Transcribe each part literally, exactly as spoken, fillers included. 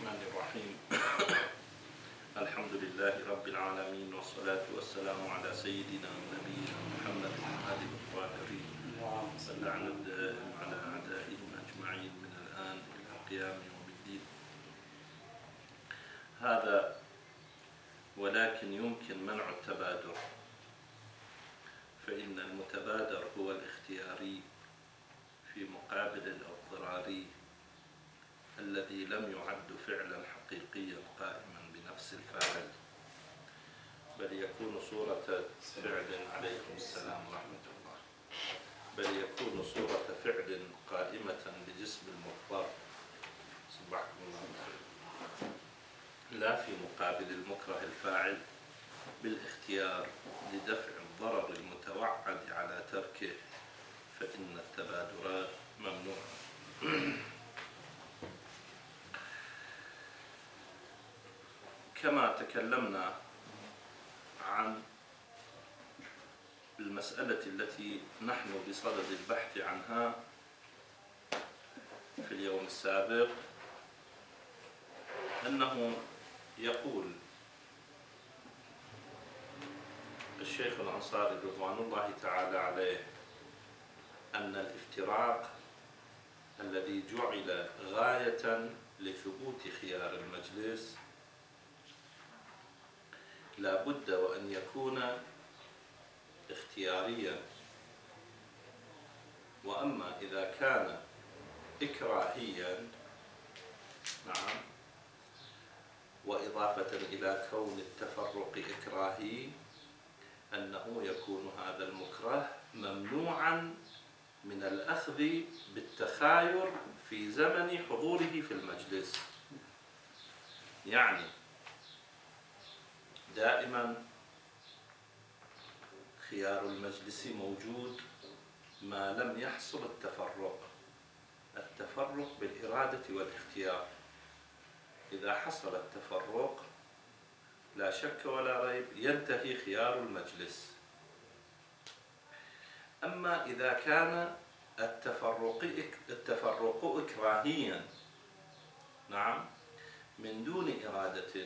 الرحمن الرحيم. الحمد لله رب العالمين، والصلاة والسلام على سيدنا ونبينا محمد وآله الطاهرين، واللعن الدائم على أعدائهم أجمعين من الآن إلى قيام يوم الدين. هذا ولكن يمكن منع التبادر، فإن المتبادر هو الاختياري في مقابل الاضطراري الذي لم يعد فعلا حقيقيا قائما بنفس الفاعل، بل يكون صورة فعل عليكم السلام ورحمة الله بل يكون صورة فعل قائمة بجسم المضطر، صبحكم الله بالخير، لا في مقابل المكره الفاعل بالاختيار لدفع الضرر المتوعد على تركه، فإن التبادرات ممنوعة. كما تكلمنا عن المسألة التي نحن بصدد البحث عنها في اليوم السابق، أنه يقول الشيخ الأنصاري رضوان الله تعالى عليه أن الافتراق الذي جعل غاية لثبوت خيار المجلس لا بد وأن يكون اختياريا، وأما إذا كان إكراهيا، نعم، وإضافة إلى كون التفرق إكراهي أنه يكون هذا المكره ممنوعا من الأخذ بالتخاير في زمن حضوره في المجلس. يعني دائما خيار المجلس موجود ما لم يحصل التفرق التفرق بالإرادة والاختيار. إذا حصل التفرق لا شك ولا ريب ينتهي خيار المجلس. أما إذا كان التفرق التفرق إكراهيا، نعم، من دون إرادة،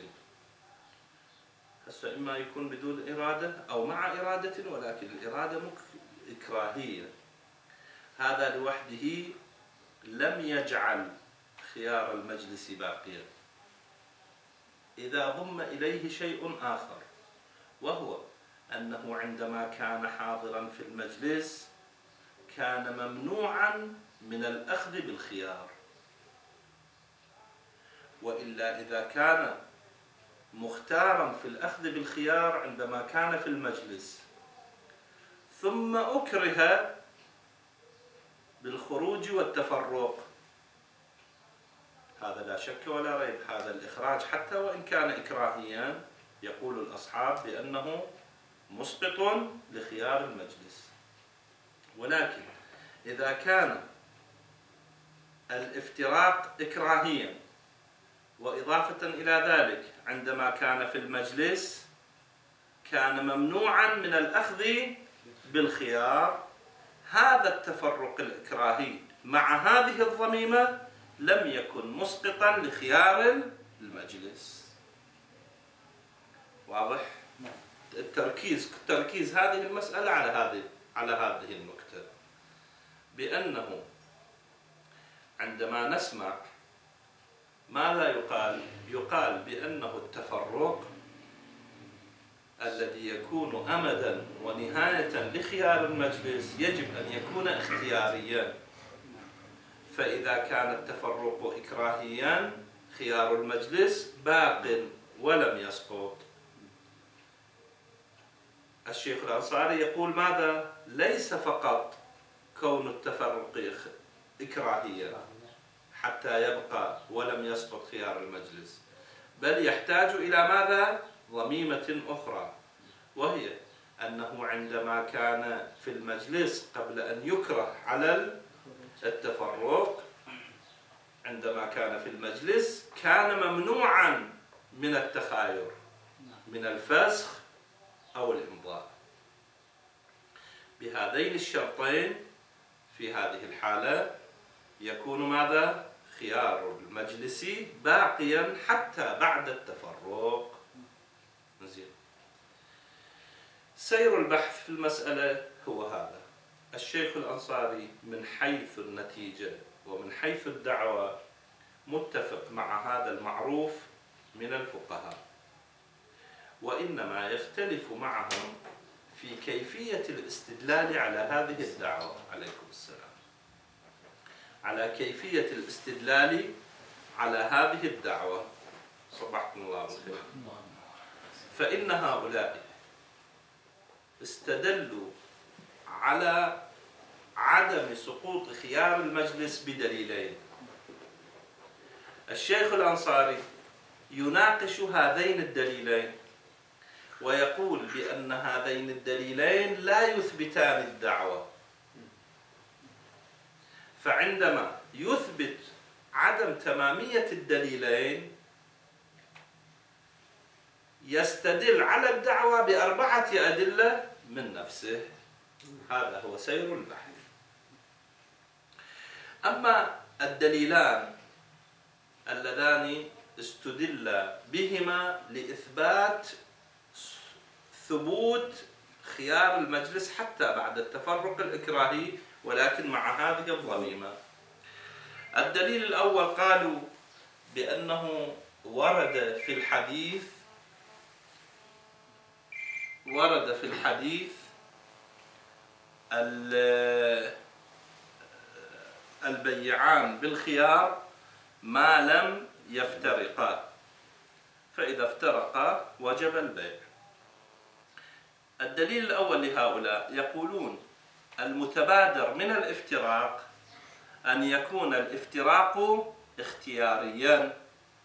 هسه إما يكون بدون إرادة أو مع إرادة، ولكن الإرادة إكراهية، هذا لوحده لم يجعل خيار المجلس باقيا. إذا ضم إليه شيء آخر، وهو أنه عندما كان حاضرا في المجلس كان ممنوعا من الأخذ بالخيار، وإلا إذا كان مختارا في الأخذ بالخيار عندما كان في المجلس ثم أكره بالخروج والتفرق، هذا لا شك ولا ريب هذا الإخراج حتى وإن كان إكراهيا يقول الأصحاب بأنه مسقط لخيار المجلس. ولكن إذا كان الافتراق إكراهيا وإضافة إلى ذلك عندما كان في المجلس كان ممنوعا من الأخذ بالخيار، هذا التفرق الإكراهي مع هذه الضميمة لم يكن مسقطا لخيار المجلس. واضح؟ التركيز تركيز هذه المسألة على هذه على هذه النقطة، بأنه عندما نسمع ماذا يقال؟ يقال بأنه التفرق الذي يكون أمدا ونهاية لخيار المجلس يجب أن يكون اختياريا، فإذا كان التفرق إكراهيا خيار المجلس باق ولم يسقط. الشيخ الأنصاري يقول ماذا؟ ليس فقط كون التفرق إكراهيا حتى يبقى ولم يسقط خيار المجلس، بل يحتاج إلى ماذا؟ ضميمة أخرى، وهي أنه عندما كان في المجلس قبل أن يكره على التفرق، عندما كان في المجلس كان ممنوعا من التخاير، من الفسخ أو الإمضاء. بهذين الشرطين في هذه الحالة يكون ماذا؟ خيار المجلس باقيا حتى بعد التفرق. زين. سير البحث في المسألة هو هذا. الشيخ الأنصاري من حيث النتيجة ومن حيث الدعوة متفق مع هذا المعروف من الفقهاء، وإنما يختلف معهم في كيفية الاستدلال على هذه الدعوة. عليكم السلام. على كيفية الاستدلال على هذه الدعوة. صبحكم الله بالخير. فإن هؤلاء استدلوا على عدم سقوط خيار المجلس بدليلين. الشيخ الأنصاري يناقش هذين الدليلين ويقول بأن هذين الدليلين لا يثبتان الدعوة، فعندما يثبت عدم تمامية الدليلين يستدل على الدعوة بأربعة أدلة من نفسه. هذا هو سير البحث. أما الدليلان اللذان استدل بهما لإثبات ثبوت خيار المجلس حتى بعد التفرق الإكراهي، ولكن مع هذه الضميمة. الدليل الأول قالوا بأنه ورد في الحديث ورد في الحديث البيعان بالخيار ما لم يفترقا، فإذا افترقا وجب البيع. الدليل الأول لهؤلاء يقولون المتبادر من الافتراق أن يكون الافتراق اختياريا،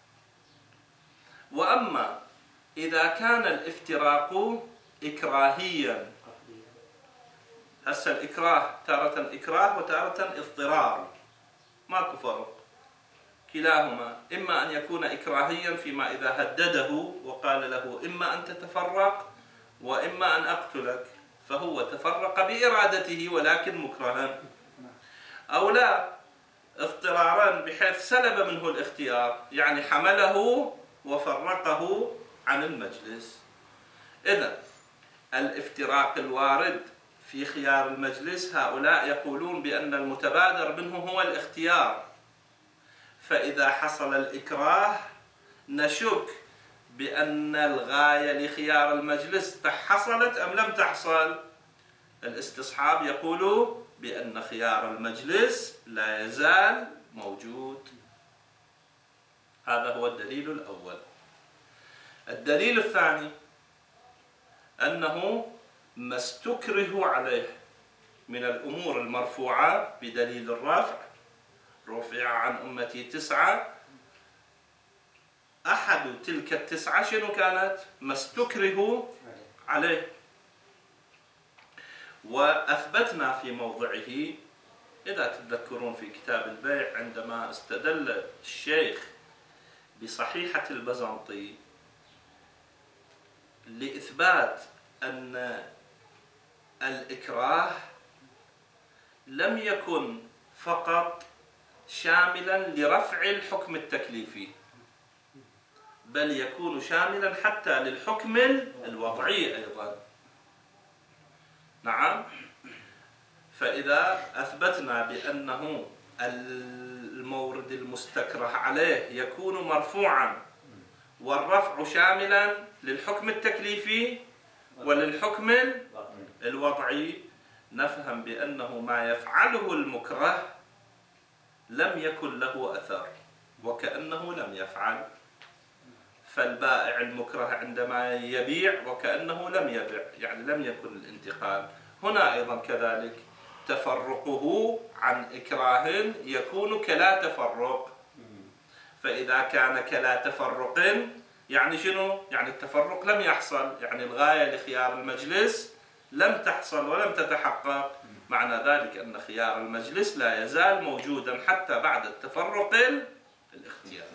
وأما إذا كان الافتراق إكراهيا، هسه الإكراه تارة إكراه وتارة اضطرار، ماكو فرق، كلاهما إما أن يكون إكراهيا فيما إذا هدده وقال له إما أن تتفرق وإما أن أقتلك، فهو تفرق بإرادته ولكن مكرها، أو لا اضطرارا بحيث سلب منه الاختيار، يعني حمله وفرقه عن المجلس. إذن الافتراق الوارد في خيار المجلس هؤلاء يقولون بأن المتبادر منه هو الاختيار، فإذا حصل الإكراه نشك بأن الغاية لخيار المجلس حصلت أم لم تحصل. الاستصحاب يقول بأن خيار المجلس لا يزال موجود. هذا هو الدليل الأول. الدليل الثاني أنه ما استكره عليه من الأمور المرفوعة بدليل الرفع، رفع عن أمتي تسعة، أحد تلك التسعة شنو كانت؟ ما استكره عليه. وأثبتنا في موضعه، إذا تتذكرون في كتاب البيع عندما استدل الشيخ بصحيحة البزنطي لإثبات أن الإكراه لم يكن فقط شاملا لرفع الحكم التكليفي، بل يكون شاملا حتى للحكم الوضعي أيضا. نعم. فإذا أثبتنا بأنه المورد المستكره عليه يكون مرفوعا والرفع شاملا للحكم التكليفي وللحكم الوضعي، نفهم بأنه ما يفعله المكره لم يكن له أثر وكأنه لم يفعل. فالبائع المكره عندما يبيع وكأنه لم يبيع، يعني لم يكن الانتقال. هنا أيضا كذلك تفرقه عن إكراه يكون كلا تفرق، فإذا كان كلا تفرق يعني شنو؟ يعني التفرق لم يحصل، يعني الغاية لخيار المجلس لم تحصل ولم تتحقق. معنى ذلك أن خيار المجلس لا يزال موجودا حتى بعد التفرق الاختياري.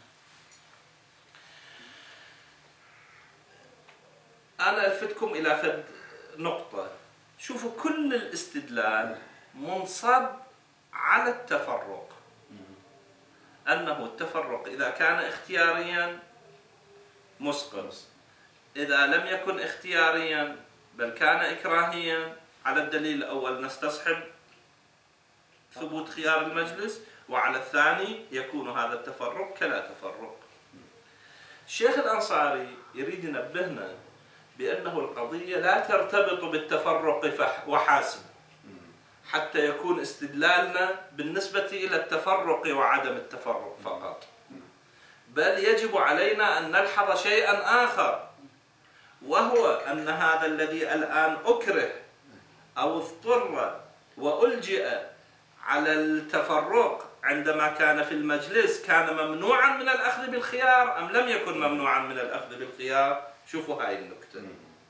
أنا ألفتكم إلى فد نقطة. شوفوا كل الاستدلال منصب على التفرق، أنه التفرق إذا كان اختياريا مسقط، إذا لم يكن اختياريا بل كان إكراهيا على الدليل الأول نستصحب ثبوت خيار المجلس، وعلى الثاني يكون هذا التفرق كلا تفرق. الشيخ الأنصاري يريد ينبهنا بأنه القضية لا ترتبط بالتفرق وحاسب حتى يكون استدلالنا بالنسبة إلى التفرق وعدم التفرق فقط، بل يجب علينا أن نلحظ شيئا آخر، وهو أن هذا الذي الآن أكره أو اضطر وألجئ على التفرق عندما كان في المجلس كان ممنوعا من الأخذ بالخيار أم لم يكن ممنوعا من الأخذ بالخيار؟ شوفوا هاي النكتة.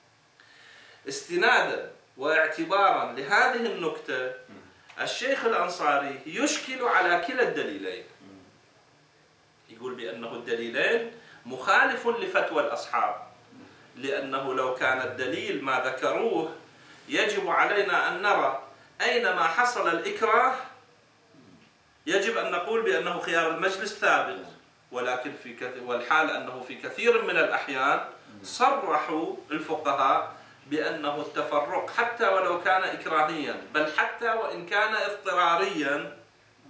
استنادا واعتبارا لهذه النكتة الشيخ الأنصاري يشكل على كلا الدليلين، يقول بأنه الدليلين مخالف لفتوى الأصحاب، لأنه لو كان الدليل ما ذكروه يجب علينا أن نرى أينما حصل الإكراه يجب أن نقول بأنه خيار المجلس ثابت، ولكن في كثير والحال أنه في كثير من الأحيان صرحوا الفقهاء بأنه التفرق حتى ولو كان إكراهيا بل حتى وإن كان اضطراريا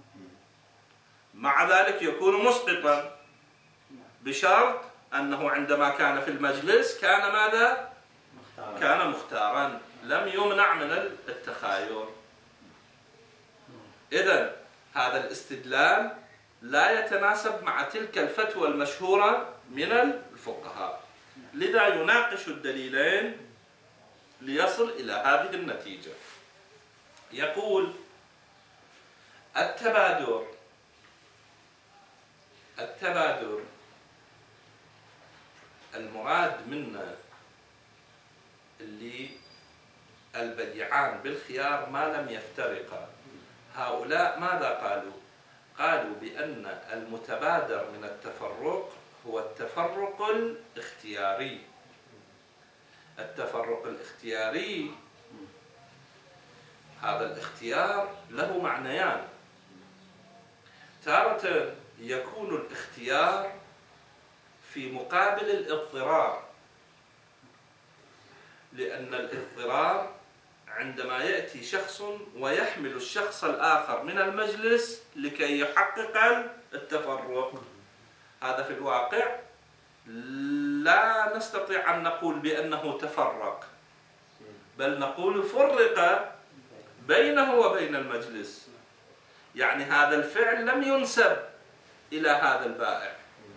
مع ذلك يكون مسقطا، بشرط أنه عندما كان في المجلس كان ماذا؟ مختارا. كان مختارا لم يمنع من التخاير. إذن هذا الاستدلال لا يتناسب مع تلك الفتوى المشهورة من الفقهاء، لذا يناقش الدليلين ليصل إلى هذه النتيجة. يقول التبادر التبادر المراد منا اللي البيعان بالخيار ما لم يفترقا، هؤلاء ماذا قالوا؟ قالوا بأن المتبادر من التفرق هو التفرق الاختياري. التفرق الاختياري هذا الاختيار له معنيان، تارة يكون الاختيار في مقابل الاضطرار، لأن الاضطرار عندما يأتي شخص ويحمل الشخص الآخر من المجلس لكي يحقق التفرق، هذا في الواقع لا نستطيع أن نقول بأنه تفرق، بل نقول فرق بينه وبين المجلس، يعني هذا الفعل لم ينسب إلى هذا البائع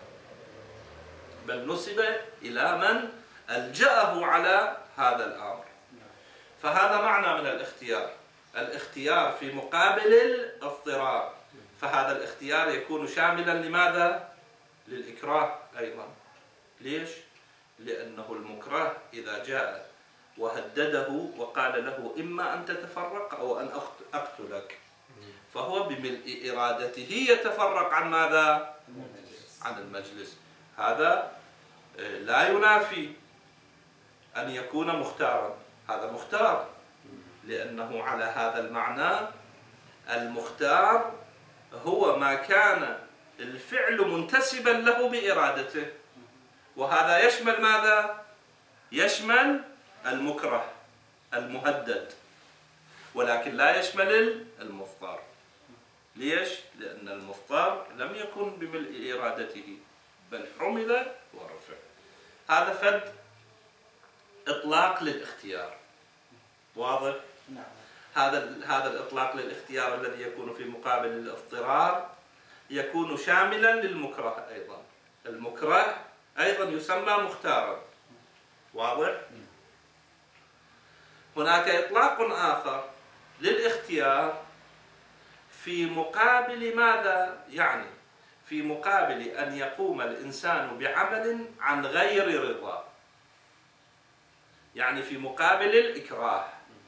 بل نسب إلى من ألجأه على هذا الأمر. فهذا معنى من الاختيار، الاختيار في مقابل الاضطرار، فهذا الاختيار يكون شاملا لماذا؟ للإكراه أيضا. ليش؟ لأنه المكره إذا جاء وهدده وقال له إما أن تتفرق أو أن أقتلك، فهو بملء إرادته يتفرق عن ماذا؟ عن المجلس. هذا لا ينافي أن يكون مختارا، هذا مختار، لأنه على هذا المعنى المختار هو ما كان الفعل منتسبا له بإرادته، وهذا يشمل ماذا؟ يشمل المكره المهدد، ولكن لا يشمل المضطر. ليش؟ لأن المضطر لم يكن بملء إرادته بل حمل ورفع. هذا فد إطلاق للاختيار، واضح؟ نعم. هذا هذا الإطلاق للاختيار الذي يكون في مقابل الاضطرار يكون شاملا للمكره أيضا. المكره أيضا يسمى مختارا، واضح؟ هناك إطلاق آخر للاختيار في مقابل ماذا؟ يعني في مقابل أن يقوم الإنسان بعمل عن غير رضا، يعني في مقابل الإكراه،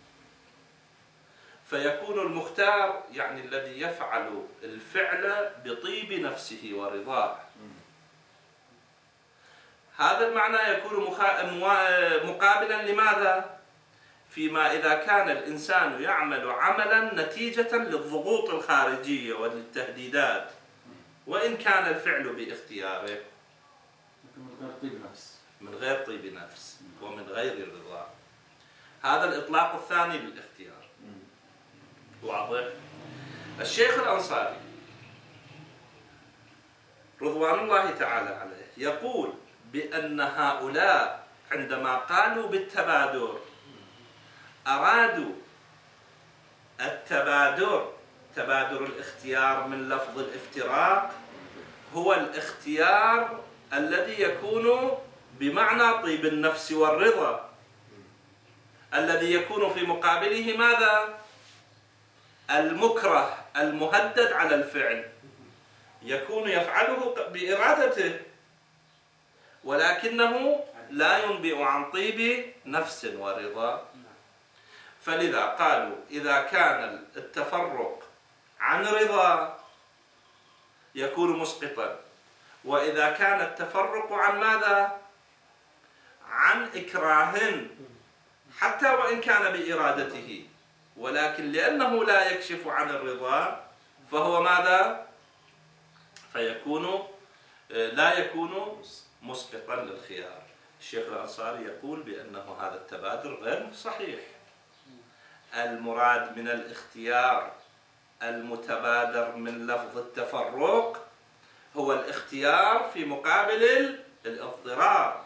فيكون المختار يعني الذي يفعل الفعل بطيب نفسه ورضاه. هذا المعنى يكون مقابلا لماذا؟ فيما إذا كان الإنسان يعمل عملا نتيجة للضغوط الخارجية وللتهديدات، وإن كان الفعل باختياره من غير طيب نفس من غير طيب نفس ومن غير رضا. هذا الإطلاق الثاني للاختيار. واضح؟ الشيخ الأنصاري رضوان الله تعالى عليه يقول بأن هؤلاء عندما قالوا بالتبادر أرادوا التبادر، تبادر الاختيار من لفظ الافتراق، هو الاختيار الذي يكون بمعنى طيب النفس والرضا، الذي يكون في مقابله ماذا؟ المكره المهدد على الفعل، يكون يفعله بإرادته ولكنه لا ينبئ عن طيب نفس ورضا. فلذا قالوا إذا كان التفرق عن رضا يكون مسقطا، وإذا كان التفرق عن ماذا؟ عن إكراه حتى وإن كان بإرادته، ولكن لأنه لا يكشف عن الرضا فهو ماذا؟ فيكون لا يكون مسقطا للخيار. الشيخ الأنصاري يقول بأنه هذا التبادر غير صحيح. المراد من الاختيار المتبادر من لفظ التفرق هو الاختيار في مقابل الاضطرار،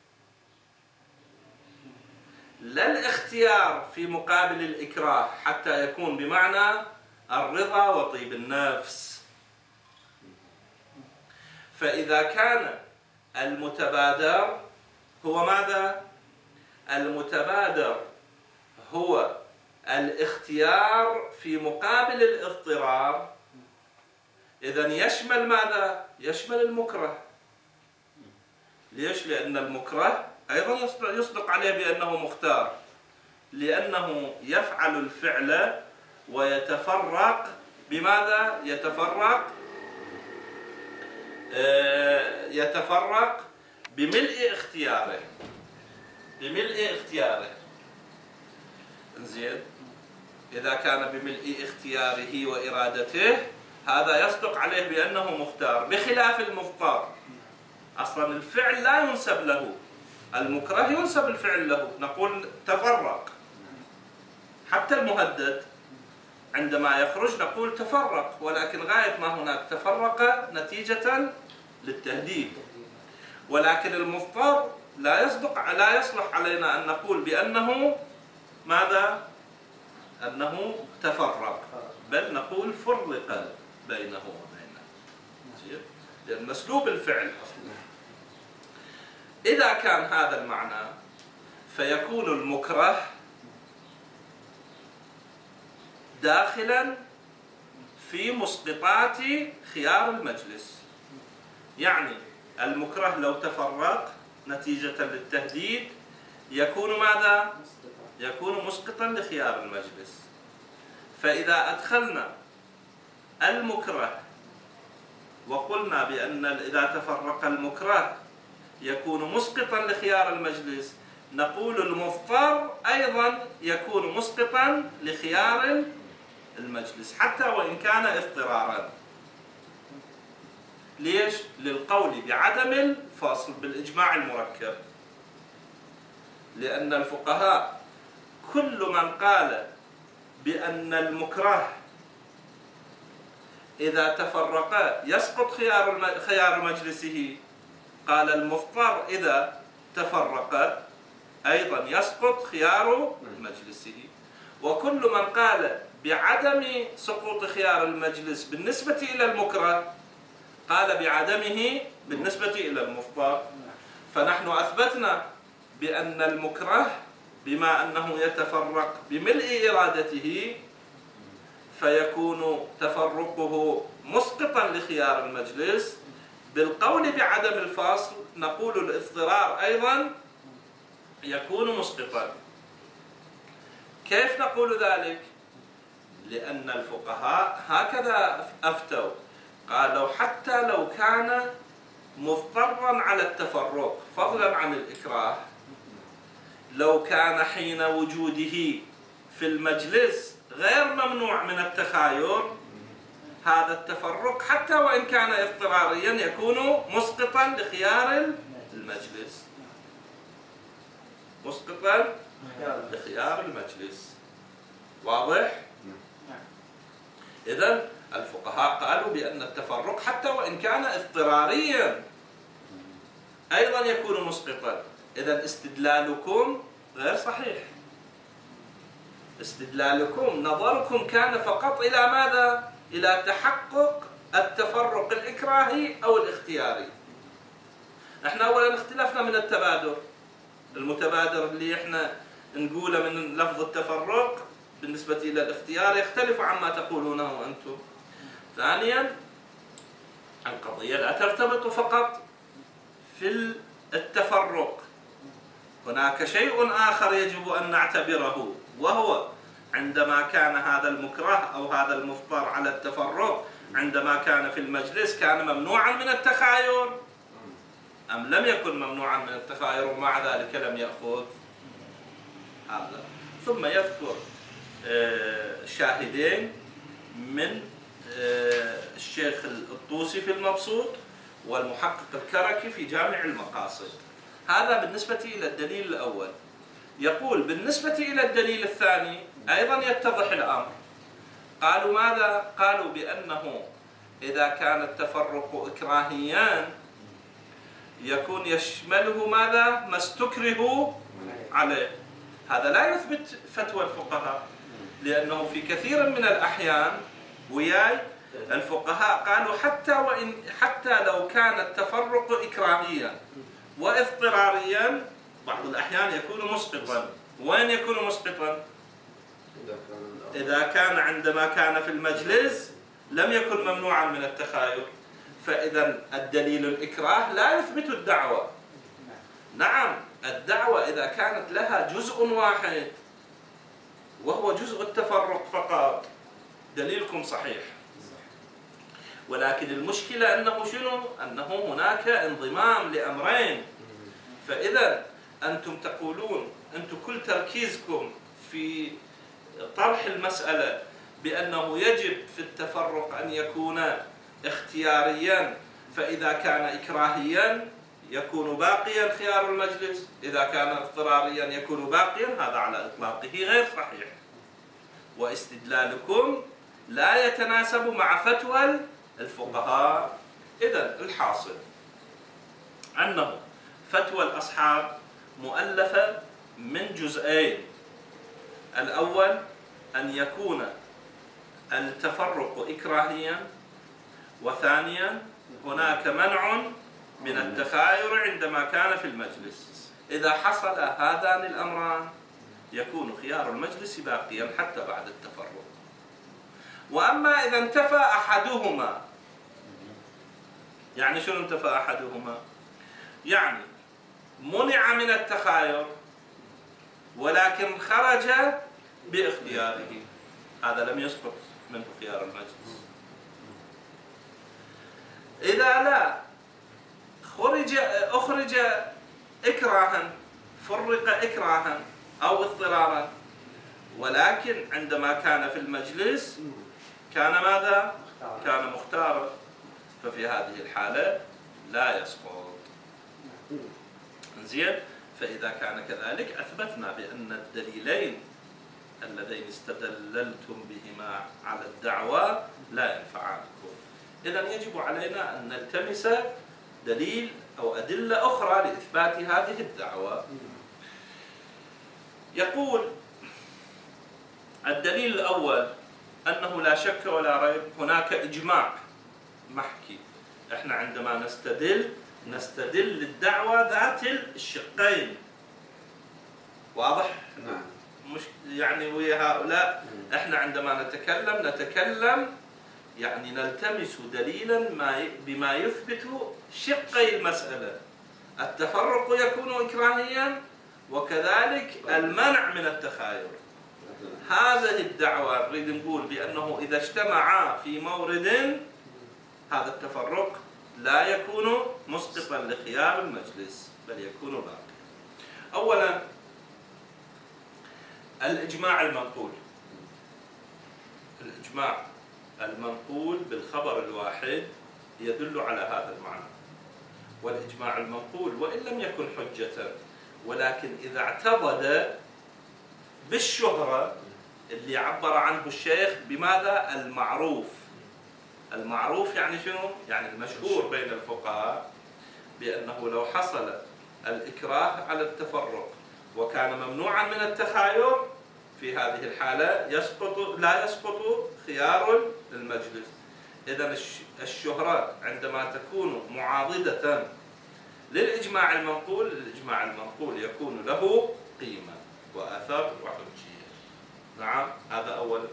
لا الاختيار في مقابل الإكراه حتى يكون بمعنى الرضا وطيب النفس. فإذا كان المتبادر هو ماذا؟ المتبادر هو الاختيار في مقابل الاضطرار، إذن يشمل ماذا؟ يشمل المكره. ليش؟ لأن المكره أيضا يصدق عليه بأنه مختار، لأنه يفعل الفعل ويتفرق بماذا؟ يتفرق يتفرق بملء اختياره، بملء اختياره. زين، إذا كان بملء اختياره وإرادته هذا يصدق عليه بأنه مختار، بخلاف المضطر. أصلا الفعل لا ينسب له، المكره ينسب الفعل له، نقول تفرق. حتى المهدد عندما يخرج نقول تفرق، ولكن غاية ما هناك تفرق نتيجة للتهديد. ولكن المضطر لا يصدق، لا يصلح علينا أن نقول بأنه ماذا؟ أنه تفرق، بل نقول فرق بينه وبينه، لأن مسلوب الفعل أصلا. إذا كان هذا المعنى فيكون المكره داخلا في مسقطات خيار المجلس. يعني المكره لو تفرق نتيجة للتهديد يكون ماذا؟ يكون مسقطا لخيار المجلس. فإذا أدخلنا المكره وقلنا بأن إذا تفرق المكره يكون مسقطا لخيار المجلس، نقول المضطر أيضا يكون مسقطا لخيار المجلس حتى وإن كان اضطرارا. ليش؟ للقول بعدم الفصل بالإجماع المركب. لأن الفقهاء كل من قال بأن المكره إذا تفرق يسقط خيار خيار مجلسه، قال المضطر إذا تفرق أيضا يسقط خيار مجلسه. وكل من قال بعدم سقوط خيار المجلس بالنسبة إلى المكره قال بعدمه بالنسبة إلى المضطر. فنحن أثبتنا بأن المكره بما أنه يتفرق بملء إرادته فيكون تفرقه مسقطا لخيار المجلس. بالقول بعدم الفصل نقول الاضطرار أيضا يكون مسقطا. كيف نقول ذلك؟ لأن الفقهاء هكذا أفتوا، قالوا حتى لو كان مضطرا على التفرق فضلا عن الإكراه، لو كان حين وجوده في المجلس غير ممنوع من التخاير، هذا التفرق حتى وإن كان اضطراريا يكون مسقطا لخيار المجلس، مسقطا لخيار المجلس. واضح؟ إذن الفقهاء قالوا بأن التفرق حتى وإن كان اضطراريا أيضا يكون مسقطا. إذن استدلالكم غير صحيح، استدلالكم نظركم كان فقط إلى ماذا؟ إلى تحقق التفرق الإكراهي أو الاختياري. احنا أولا اختلفنا من التبادر، المتبادر اللي احنا نقوله من لفظ التفرق بالنسبة إلى الاختيار يختلف عما تقولونه أنتم. ثانيا القضية لا ترتبط فقط في التفرق، هناك شيء آخر يجب أن نعتبره، وهو عندما كان هذا المكره أو هذا المفطر على التفرق عندما كان في المجلس كان ممنوعا من التخاير أم لم يكن ممنوعا من التخاير ومع ذلك لم يأخذ هذا. ثم يذكر شاهدين من الشيخ الطوسي في المبسوط والمحقق الكركي في جامع المقاصد. هذا بالنسبة إلى الدليل الأول. يقول بالنسبة إلى الدليل الثاني أيضا يتضح الأمر. قالوا ماذا؟ قالوا بأنه إذا كان التفرق إكراهيا يكون يشمله ماذا؟ ما استكرهوا عليه. هذا لا يثبت فتوى الفقهاء، لأنه في كثير من الأحيان وياي الفقهاء قالوا حتى وإن حتى لو كان التفرق إكراهيا واضطراريا بعض الأحيان يكون مسقطا. وين يكون مسقطا؟ إذا كان عندما كان في المجلس لم يكن ممنوعا من التخاير. فإذا الدليل الإكراه لا يثبت الدعوة. نعم الدعوة إذا كانت لها جزء واحد وهو جزء التفرق فقط دليلكم صحيح، ولكن المشكلة أنه شنو؟ أنه هناك انضمام لأمرين. فإذا أنتم تقولون أنتم كل تركيزكم في طرح المسألة بأنه يجب في التفرق أن يكون اختياريا، فإذا كان إكراهيا يكون باقيا خيار المجلس، إذا كان اضطراريا يكون باقيا. هذا على إطلاقه غير صحيح، واستدلالكم لا يتناسب مع فتوى الفقهاء. إذن الحاصل أنه فتوى الأصحاب مؤلفة من جزئين. الأول أن يكون التفرق إكراهيا، وثانيا هناك منع من التخاير عندما كان في المجلس. إذا حصل هذان الأمران يكون خيار المجلس باقيا حتى بعد التفرق. وأما إذا انتفى أحدهما، يعني شنو انتفى أحدهما؟ يعني منع من التخاير ولكن خرج باختياره، هذا لم يسقط منه خيار المجلس. إذا لا خرج أخرج إكراها، فرق إكراها أو اضطرارا، ولكن عندما كان في المجلس كان ماذا؟ كان مختارا، ففي هذه الحالة لا يسقط. زين. فإذا كان كذلك أثبتنا بأن الدليلين اللذين استدللتم بهما على الدعوة لا ينفعانكم. إذن يجب علينا أن نلتمس دليل أو أدلة أخرى لإثبات هذه الدعوة. يقول الدليل الأول أنه لا شك ولا ريب هناك إجماع محكي. إحنا عندما نستدل نستدل للدعوة ذات الشقين. واضح؟ نعم. مش يعني ويا هؤلاء إحنا عندما نتكلم نتكلم يعني نلتمس دليلا ما بما يثبت شقي المسألة. التفرق يكون إكراهيا وكذلك المنع من التخاير. هذه الدعوة نريد نقول بأنه إذا اجتمعا في مورد هذا التفرق لا يكون مسقطا لخيار المجلس بل يكون باقيا. أولا الإجماع المنقول. الإجماع المنقول بالخبر الواحد يدل على هذا المعنى، والإجماع المنقول وإن لم يكن حجة، ولكن إذا اعتضد بالشهرة اللي عبر عنه الشيخ بماذا؟ المعروف. المعروف يعني شنو؟ يعني المشهور بين الفقهاء بأنه لو حصل الإكراه على التفرق وكان ممنوعا من التخاير، في هذه الحالة يسقط لا يسقط خيار المجلس. إذن الشهرة عندما تكون معاضدة للإجماع المنقول، الإجماع المنقول يكون له قيمة وأثر وحجية. نعم، هذا أولا.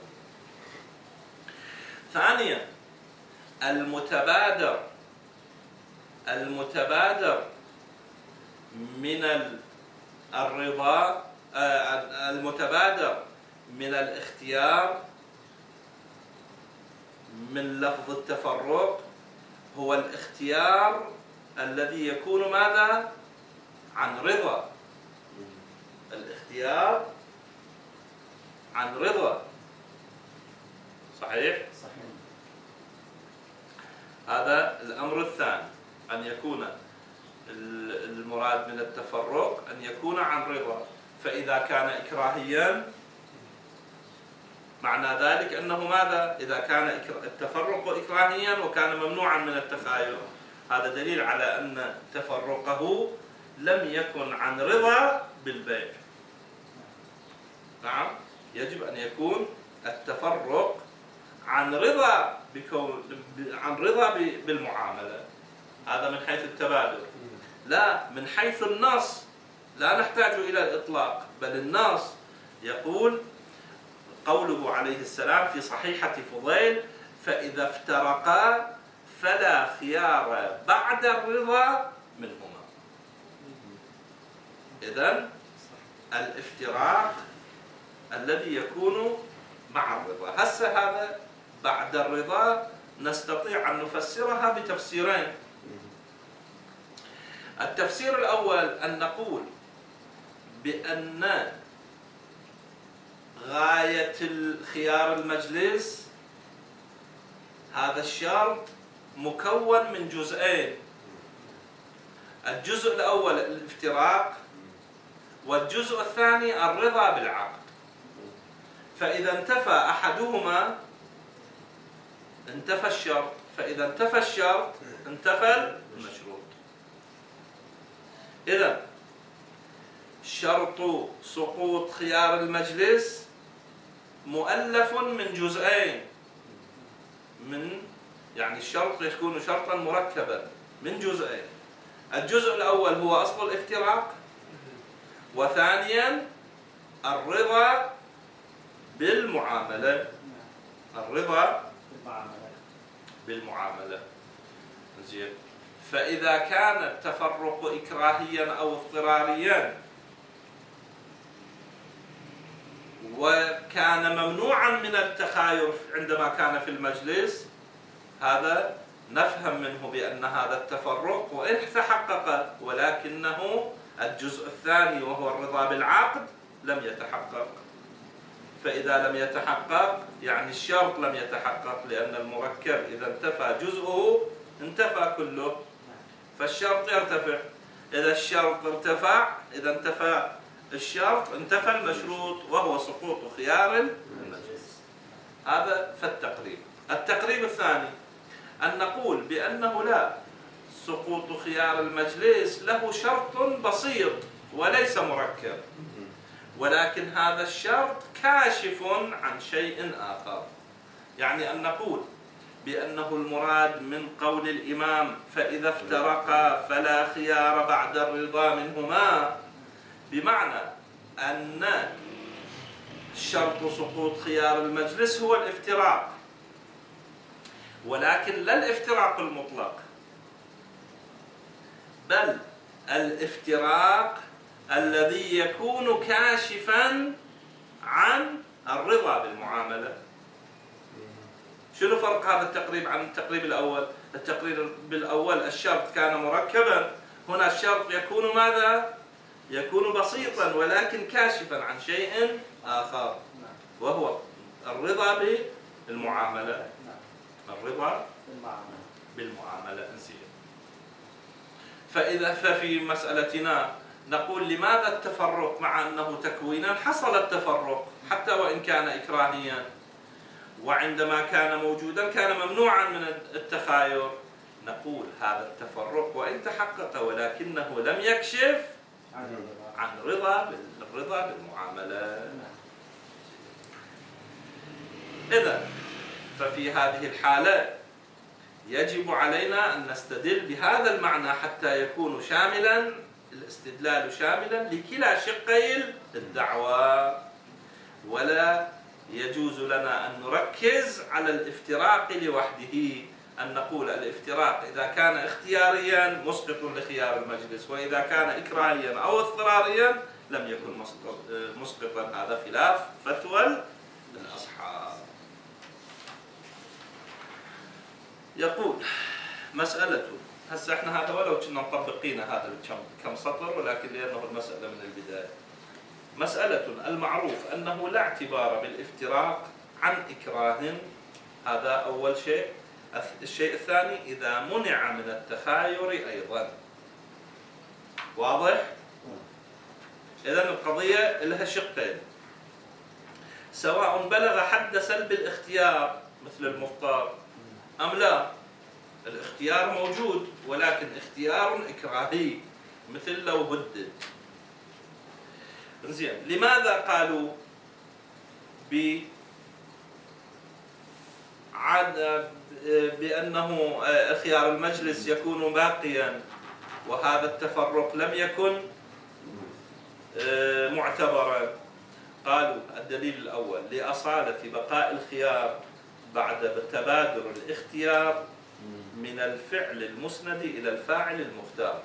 ثانيا، المتبادر المتبادر من الرضا، المتبادر من الاختيار من لفظ التفرق هو الاختيار الذي يكون ماذا؟ عن رضا. الاختيار عن رضا. صحيح؟ صحيح. هذا الأمر الثاني، أن يكون المراد من التفرق أن يكون عن رضا. فإذا كان إكراهيا معنى ذلك أنه ماذا؟ إذا كان التفرق إكراهيا وكان ممنوعا من التخاير، هذا دليل على أن تفرقه لم يكن عن رضا بالبيع. نعم، يجب أن يكون التفرق عن رضا بكون عن رضا بالمعاملة. هذا من حيث التبادل. لا، من حيث النص لا نحتاج إلى الإطلاق، بل النص يقول قوله عليه السلام في صحيحة فضيل: فإذا افترقا فلا خيار بعد الرضا منهما. إذن الافتراق الذي يكون مع الرضا. هسه هذا بعد الرضا نستطيع أن نفسرها بتفسيرين. التفسير الأول أن نقول بأن غاية الخيار المجلس هذا الشرط مكون من جزئين. الجزء الأول الافتراق، والجزء الثاني الرضا بالعقد. فإذا انتفى أحدهما انتفى الشرط، فإذا انتفى الشرط انتفى المشروط. إذا شرط سقوط خيار المجلس مؤلف من جزئين، من يعني الشرط يكون شرطا مركبا من جزئين. الجزء الأول هو أصل الافتراق، وثانيا الرضا بالمعاملة. الرضا بالمعاملة. زين. فإذا كان التفرق إكراهيا أو اضطراريا وكان ممنوعا من التخاير عندما كان في المجلس، هذا نفهم منه بأن هذا التفرق وإن تحقق ولكنه الجزء الثاني وهو الرضا بالعقد لم يتحقق. فإذا لم يتحقق يعني الشرط لم يتحقق، لأن المركب إذا انتفى جزءه انتفى كله، فالشرط يرتفع. إذا الشرط ارتفع، إذا انتفى الشرط انتفى المشروط وهو سقوط خيار المجلس. هذا فالتقريب. التقريب الثاني أن نقول بأنه لا، سقوط خيار المجلس له شرط بسيط وليس مركب، ولكن هذا الشرط كاشف عن شيء آخر. يعني أن نقول بأنه المراد من قول الإمام فإذا افترقا فلا خيار بعد الرضا منهما، بمعنى أن شرط سقوط خيار المجلس هو الافتراق، ولكن لا الافتراق المطلق، بل الافتراق الذي يكون كاشفا عن الرضا بالمعاملة. شنو فرق هذا التقريب عن التقريب الأول؟ التقريب بالأول الشرط كان مركبا، هنا الشرط يكون ماذا؟ يكون بسيطا ولكن كاشفا عن شيء آخر، وهو الرضا بالمعاملة. الرضا بالمعاملة. بالمعاملة. انزين. فإذا ففي مسألتنا نقول لماذا التفرق مع أنه تكوينا حصل التفرق حتى وإن كان إكراهيا، وعندما كان موجودا كان ممنوعا من التخاير. نقول هذا التفرق وإن تحقق ولكنه لم يكشف عن رضا الرضا بالمعاملة. إذن ففي هذه الحالة يجب علينا أن نستدل بهذا المعنى حتى يكون شاملا، الاستدلال شاملا لكلا شقي الدعوة، ولا يجوز لنا أن نركز على الافتراق لوحده، أن نقول الافتراق إذا كان اختياريا مسقط لخيار المجلس، وإذا كان إكراهيا أو اضطراريا لم يكن مسقطا. هذا خلاف فتوى الأصحاب. يقول مسألة، هسه احنا هذا ولو كنا مطبقين هذا كم سطر، ولكن لأنه المسألة من البداية. مسألة المعروف أنه لا اعتبار بالافتراق عن إكراه، هذا أول شيء. الشيء الثاني إذا منع من التخاير أيضا. واضح؟ إذن القضية لها شقين، سواء بلغ حد سلب الاختيار مثل المختار أم لا. الاختيار موجود ولكن اختيار إكراهي مثل لو بدد. زين، لماذا قالوا ب بأنه خيار المجلس يكون باقيا وهذا التفرق لم يكن معتبرا؟ قالوا الدليل الأول لأصالة بقاء الخيار بعد تبادر الاختيار من الفعل المسند إلى الفاعل المختار.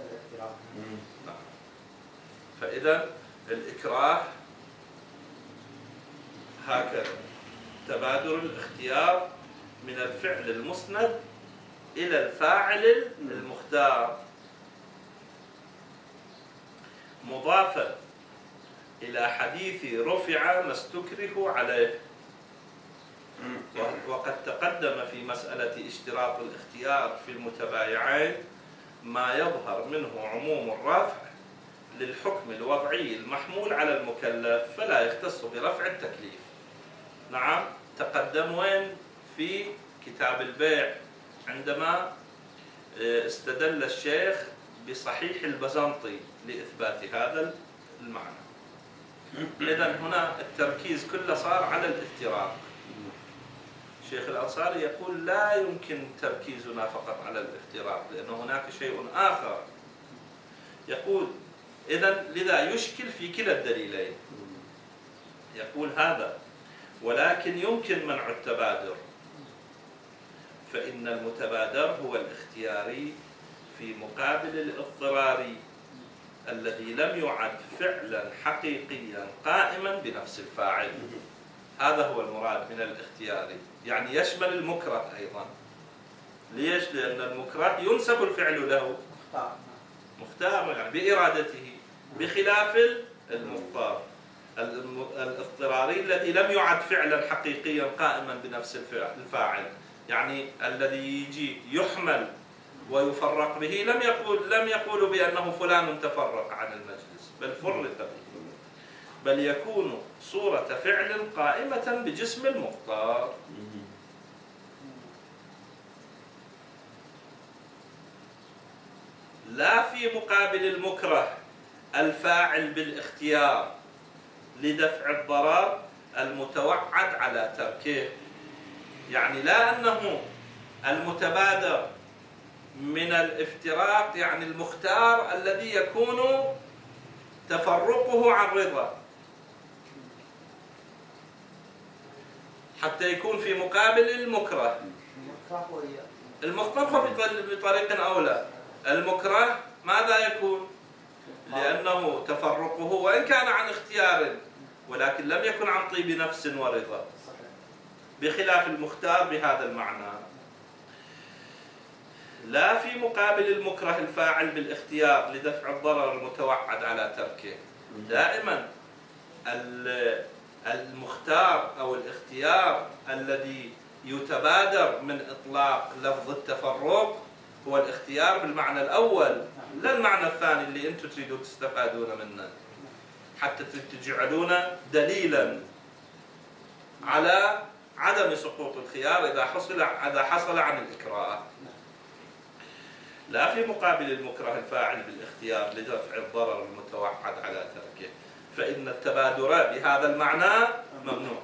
فإذا الإكراه هكذا، تبادر الاختيار من الفعل المسند إلى الفاعل المختار، مضافا إلى حديث رفع ما استكره عليه. وقد تقدم في مسألة اشتراط الاختيار في المتبايعين ما يظهر منه عموم الرفع للحكم الوضعي المحمول على المكلف فلا يختص برفع التكليف. نعم، تقدم وين؟ في كتاب البيع عندما استدل الشيخ بصحيح البزنطي لإثبات هذا المعنى. إذن هنا التركيز كله صار على الافتراق. الشيخ الأنصاري يقول لا يمكن تركيزنا فقط على الافتراق لأن هناك شيء آخر. يقول إذن لذا يشكل في كلا الدليلين. يقول هذا ولكن يمكن منع التبادر، فإن المتبادر هو الاختياري في مقابل الاضطراري الذي لم يعد فعلا حقيقيا قائما بنفس الفاعل. هذا هو المراد من الاختياري، يعني يشمل المكره أيضا. ليش؟ لأن المكره ينسب الفعل له مختار يعني بإرادته، بخلاف المضطر الاضطراري الذي لم يعد فعلا حقيقيا قائما بنفس الفاعل، يعني الذي يجي يحمل ويفرق به لم يقول لم يقول بأنه فلان تفرق عن المجلس بل فرق به، بل يكون صورة فعل قائمة بجسم المختار. لا في مقابل المكره الفاعل بالاختيار لدفع الضرر المتوعد على تركه، يعني لا أنه المتبادر من الافتراق يعني المختار الذي يكون تفرقه عن رضا حتى يكون في مقابل المكره. المختار بطريق أولى، المكره ماذا يكون؟ لأنه تفرقه وإن كان عن اختيار ولكن لم يكن عن طيب نفس ورضا، بخلاف المختار بهذا المعنى. لا في مقابل المكره الفاعل بالاختيار لدفع الضرر المتوعد على تركه. دائما المختار أو الاختيار الذي يتبادر من إطلاق لفظ التفرق هو الاختيار بالمعنى الأول، لا المعنى الثاني اللي أنتم تريدون تستفادون منه حتى تجعلون دليلا على عدم سقوط الخيار إذا حصل إذا حصل عن الإكراه. لا في مقابل المكره الفاعل بالاختيار لدفع الضرر المتوعد على تركه، فإن التبادر بهذا المعنى ممنوع.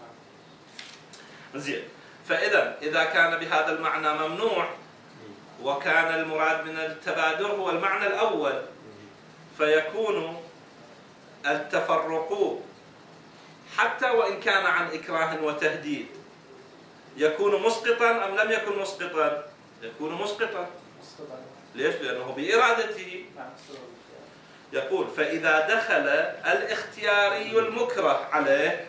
زين، فإذا إذا كان بهذا المعنى ممنوع وكان المراد من التبادر هو المعنى الأول، فيكون التفرق حتى وإن كان عن إكراه وتهديد يكون مسقطا أم لم يكن مسقطا؟ يكون مسقطا. ليش؟ لأنه بإرادته. يقول فإذا دخل الاختياري المكره عليه،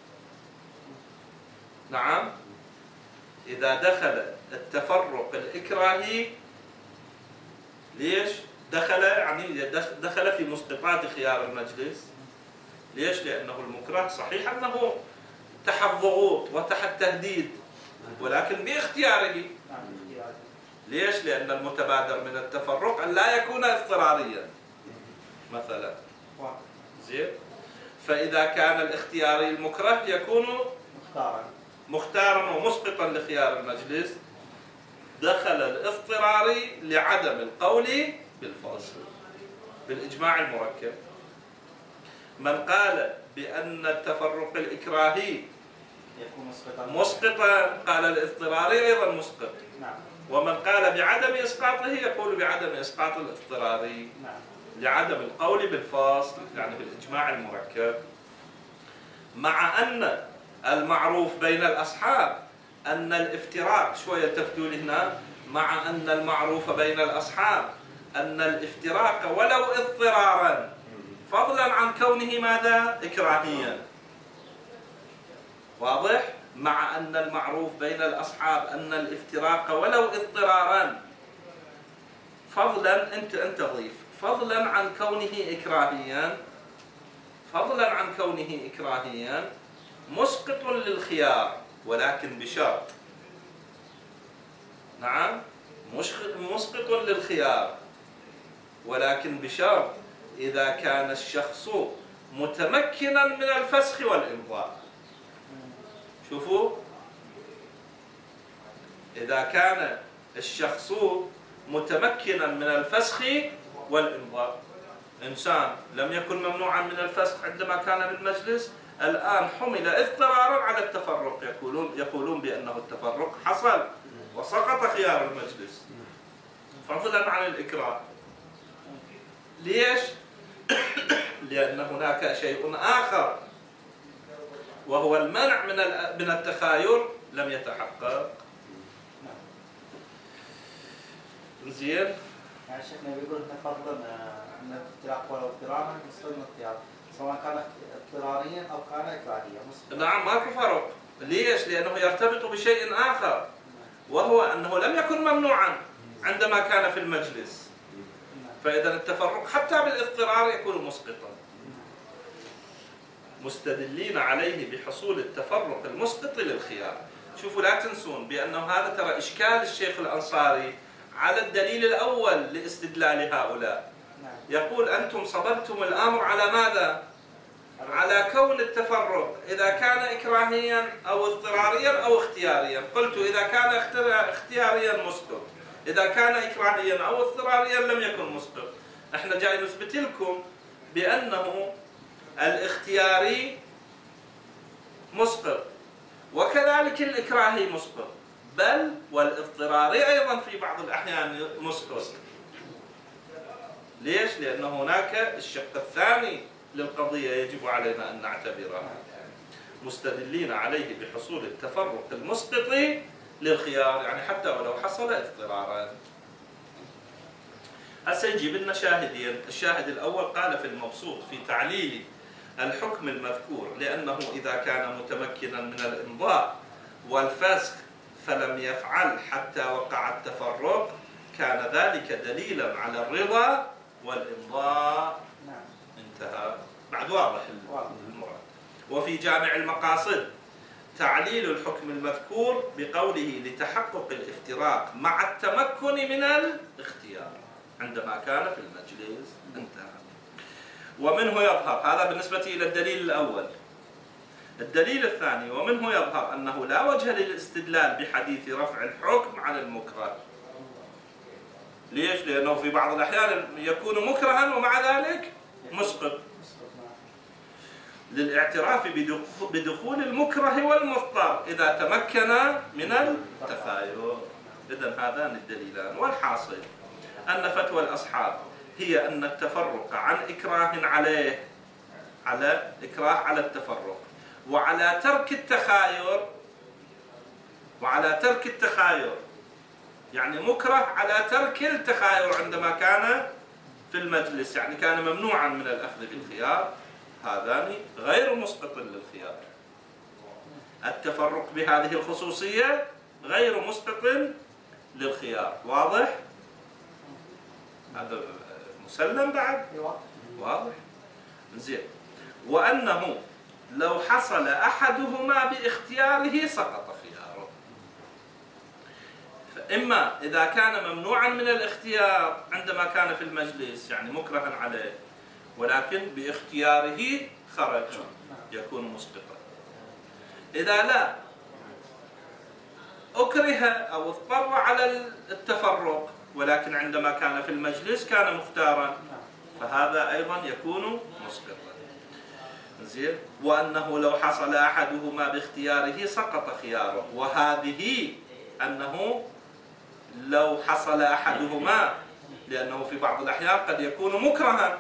نعم، إذا دخل التفرق الإكراهي، ليش؟ دخل يعني دخل في مسقطات خيار المجلس. ليش؟ لأنه المكره صحيح أنه تحت ضغوط وتحت تهديد ولكن باختياره. ليش؟ لأن المتبادر من التفرق أن لا يكون اضطراريا مثلا. زين، فإذا كان الاختياري المكره يكون مختارا مختارا ومسقطا لخيار المجلس، دخل الاضطراري لعدم القول بالفاصل بالإجماع المركب. من قال بأن التفرق الإكراهي يكون مسقطا مسقطا قال الاضطراري أيضا مسقط. نعم. ومن قال بعدم إسقاطه يقول بعدم إسقاط الاضطراري. نعم. لعدم القول بالفاصل يعني بالإجماع المركب. مع أن المعروف بين الأصحاب أن الافتراق، شوية تفتوا هنا، مع أن المعروف بين الأصحاب أن الافتراق ولو اضطرارا فضلا عن كونه ماذا؟ إكراهيا. واضح؟ مع أن المعروف بين الأصحاب أن الافتراق ولو اضطرارا فضلا، أنت أنت ضيف، فضلا عن كونه إكراهيا، فضلا عن كونه إكراهيا مسقط للخيار ولكن بشرط. نعم، مسقط للخيار ولكن بشرط إذا كان الشخص متمكنا من الفسخ والإمضاء. شوفوا، إذا كان الشخص متمكنا من الفسخ والإمضاء. إنسان لم يكن ممنوعا من الفسخ عندما كان بالمجلس، الآن حمل اضطرارا على التفرق، يقولون يقولون بأنه التفرق حصل وسقط خيار المجلس فضلا عن الإكراه. ليش؟ لأن هناك شيء آخر وهو المنع من من التخاير لم يتحقق. زين؟ يعني شيخنا بيقول نفضل ان الافتراق ولو اضطرارا مسقط الاختيار سواء كان اضطراريا او كان اكراهيا. نعم، ماكو فرق. ليش؟ لأنه يرتبط بشيء آخر وهو أنه لم يكن ممنوعا عندما كان في المجلس، فإذا التفرق حتى بالاضطرار يكون مسقطا. مستدلين عليه بحصول التفرق المسقط للخيار. شوفوا، لا تنسون بأنه هذا ترى إشكال الشيخ الأنصاري على الدليل الأول لاستدلال هؤلاء. يقول أنتم صببتم الأمر على ماذا؟ على كون التفرق إذا كان إكراهيا أو اضطراريا أو اختياريا. قلت إذا كان اختياريا مسقط، إذا كان إكراهيا أو اضطراريا لم يكن مسقط. احنا جاي نثبت لكم بأنه الاختياري مسقط وكذلك الإكراهي مسقط، بل والاضطراري أيضا في بعض الأحيان مسقط. ليش؟ لأن هناك الشق الثاني للقضية يجب علينا أن نعتبرها. مستدلين عليه بحصول التفرق المسقط للخيار، يعني حتى ولو حصل اضطرارا. هسه يجيب لنا شاهدين. الشاهد الأول قال في المبسوط في تعليل الحكم المذكور لأنه إذا كان متمكنا من الإمضاء والفسخ فلم يفعل حتى وقع التفرق كان ذلك دليلا على الرضا والإمضاء. انتهى. بعد واضح المراد. وفي جامع المقاصد تعليل الحكم المذكور بقوله لتحقق الافتراق مع التمكن من الاختيار عندما كان في المجلس. انتهى. ومنه يظهر، هذا بالنسبة إلى الدليل الأول. الدليل الثاني: ومنه يظهر أنه لا وجه للاستدلال بحديث رفع الحكم عن المكره. ليش؟ لأنه في بعض الأحيان يكون مكرها ومع ذلك مسقط، للاعتراف بدخول المكره والمضطر إذا تمكن من التخاير. إذن هذان الدليلان. والحاصل أن فتوى الأصحاب هي أن التفرق عن إكراه عليه، على إكراه على التفرق، وعلى ترك التخاير، وعلى ترك التخاير يعني مكره على ترك التخاير عندما كان في المجلس، يعني كان ممنوعا من الأخذ بالخيار، هذان غير مسقط للخيار. التفرق بهذه الخصوصية غير مسقط للخيار. واضح؟ هذا مسلم بعد؟ واضح؟ زين. وأنه لو حصل أحدهما باختياره سقط خياره. فإما إذا كان ممنوعا من الاختيار عندما كان في المجلس، يعني مكرها عليه، ولكن باختياره خرج، يكون مسقطا. إذا لا أكره أو اضطر على التفرق ولكن عندما كان في المجلس كان مختارا، فهذا أيضا يكون مسقطا. زين. وأنه لو حصل أحدهما باختياره سقط خياره. وهذه أنه لو حصل أحدهما، لأنه في بعض الأحيان قد يكون مكرها،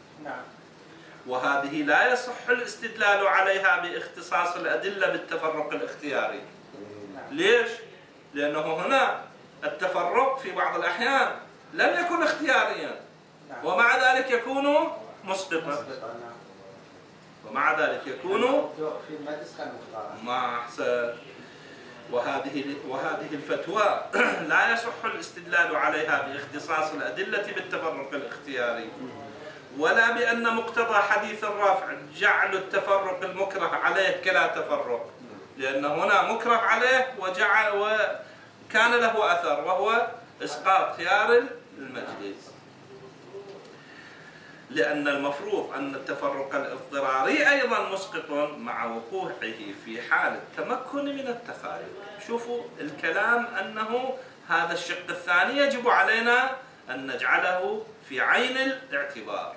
وهذه لا يصح الاستدلال عليها باختصاص الأدلة بالتفرق الاختياري. ليش؟ لأنه هنا التفرق في بعض الأحيان لم يكن اختياريا ومع ذلك يكون مسقطا، ومع ذلك يكون في المجلس كان مختارا. ما أحسن. وهذه وهذه الفتوى لا يصح الاستدلال عليها باختصاص الأدلة بالتفرق الاختياري، ولا بأن مقتضى حديث الرافع جعل التفرق المكره عليه كلا تفرق، لأن هنا مكره عليه وجعل وكان له أثر وهو إسقاط خيار المجلس. لأن المفروض أن التفرق الاضطراري أيضا مسقط مع وقوعه في حال التمكن من التخاير. شوفوا الكلام أنه هذا الشق الثاني يجب علينا أن نجعله في عين الاعتبار.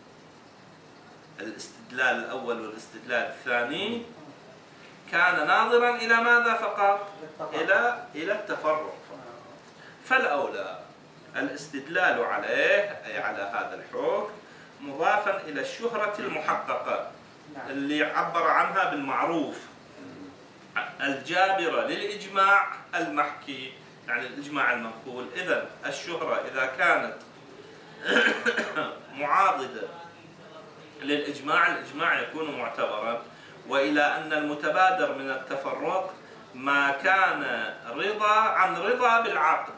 الاستدلال الأول والاستدلال الثاني كان ناظرا إلى ماذا فقط؟ إلى إلى التفرق فقط. فالأولى الاستدلال عليه، أي على هذا الحكم، مضافا إلى الشهرة المحققة اللي عبر عنها بالمعروف الجابرة للإجماع المحكي، يعني الإجماع المنقول. إذن الشهرة إذا كانت معاضدة للإجماع، الإجماع يكون معتبرا. وإلى أن المتبادر من التفرق ما كان رضا عن رضا بالعقد.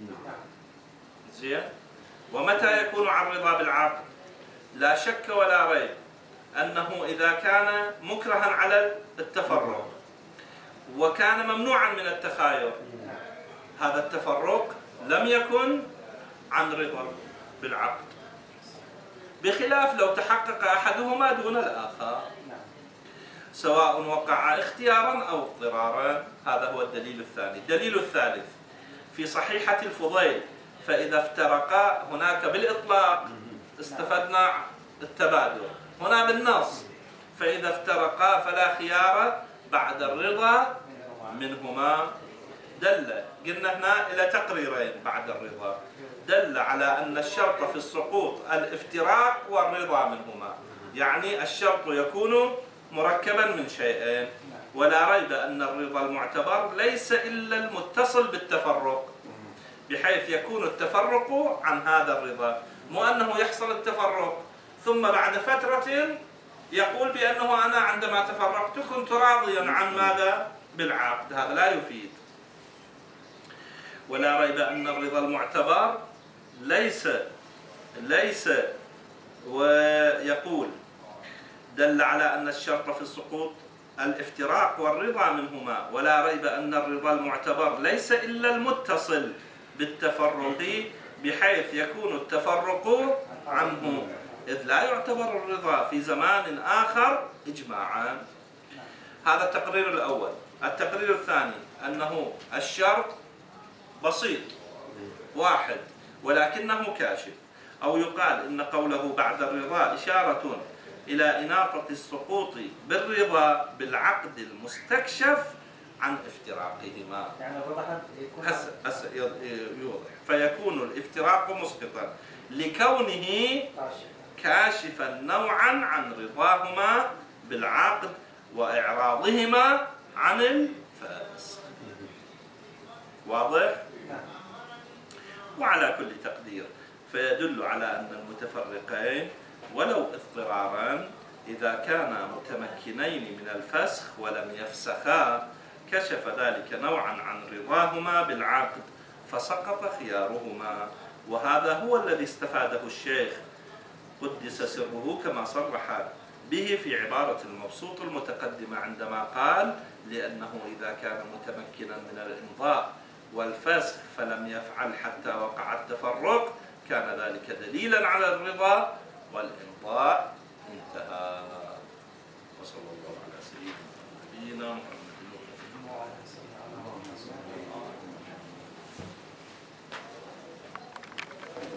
زين. ومتى يكون عن رضا بالعقد؟ لا شك ولا ريب أنه إذا كان مكرها على التفرق وكان ممنوعا من التخاير، هذا التفرق لم يكن عن رضا بالعقد، بخلاف لو تحقق أحدهما دون الآخر، سواء وقع اختيارا أو اضطرارا. هذا هو الدليل الثاني. الدليل الثالث في صحيحة الفضيل: فإذا افترقا، هناك بالإطلاق استفدنا التبادل، هنا بالنص فإذا افترقا فلا خيار بعد الرضا منهما. دل قلنا هنا إلى تقريرين بعد الرضا، دل على أن الشرط في السقوط الافتراق والرضا منهما، يعني الشرط يكون مركبا من شيئين. ولا ريب أن الرضا المعتبر ليس إلا المتصل بالتفرق، بحيث يكون التفرق عن هذا الرضا، مو أنه يحصل التفرق ثم بعد فترة يقول بأنه أنا عندما تفرقت كنت راضيا عن ماذا؟ بالعقد. هذا لا يفيد. ولا ريب أن الرضا المعتبر ليس ليس ويقول دل على أن الشرط في السقوط الافتراق والرضا منهما، ولا ريب أن الرضا المعتبر ليس إلا المتصل بالتفرق بحيث يكون التفرق عنه، إذ لا يعتبر الرضا في زمان آخر إجماعا. هذا التقرير الأول. التقرير الثاني أنه الشرط بسيط واحد ولكنه كاشف، أو يقال إن قوله بعد الرضا إشارة إلى إناطة السقوط بالرضا بالعقد المستكشف عن افتراقهما. يعني الرضا يكون هسه هسه يوضح. فيكون الافتراق مسقطا لكونه كاشفا نوعا عن رضاهما بالعقد وإعراضهما عن الفاسق. واضح؟ وعلى كل تقدير فيدل على أن المتفرقين ولو اضطرارا إذا كانا متمكنين من الفسخ ولم يفسخا كشف ذلك نوعا عن رضاهما بالعقد فسقط خيارهما. وهذا هو الذي استفاده الشيخ قدس سره كما صرح به في عبارة المبسوط المتقدمة عندما قال: لأنه إذا كان متمكنا من الإمضاء والفسخ فلم يفعل حتى وقع التفرق كان ذلك دليلا على الرضا والإمضاء. انتهى. وصلى الله عليه وسلم.